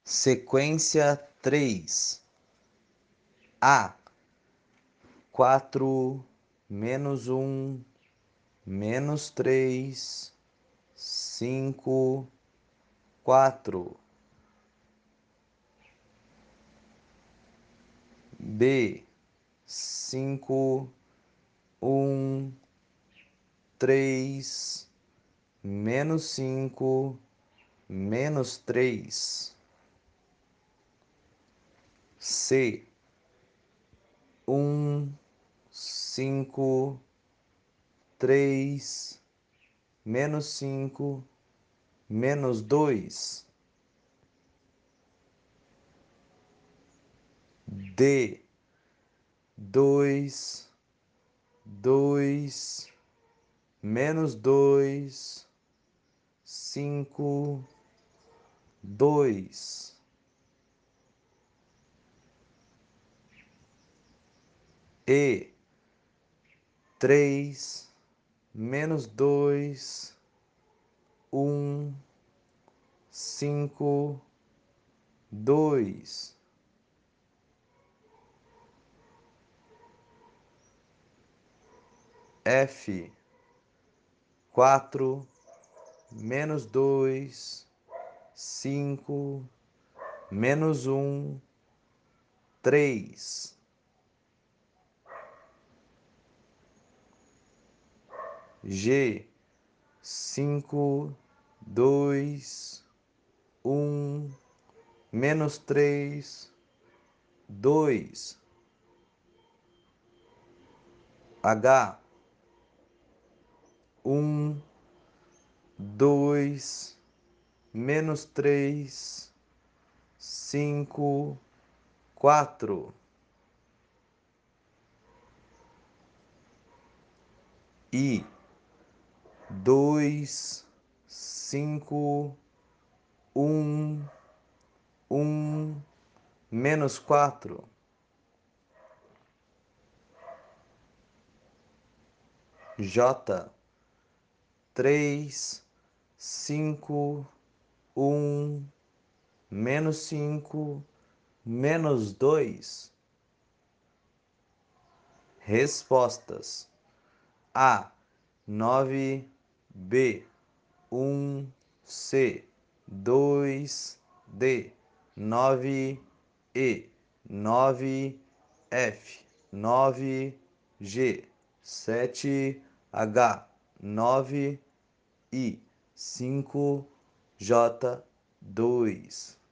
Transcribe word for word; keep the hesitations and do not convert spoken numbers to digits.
Sequência três. A. Quatro menos um menos três, cinco, quatro. B. Cinco, um, três, menos cinco, menos três. C. Um, cinco, três, menos cinco, menos dois. D. Dois, dois, menos dois, cinco, dois. E. Três, menos dois, um, cinco, dois. F. Quatro, menos dois, cinco, menos um, três. G. Cinco, dois, um, menos três, dois. H. Um, dois, menos três, cinco, quatro. I. Dois, cinco, um, um, menos quatro. J. Três, cinco, um, menos cinco, menos dois. Respostas: A. Nove. B. Um. C. Dois. D. Nove. E. Nove. F. Nove. G. Sete. H. Nove. I. Cinco. J. Dois.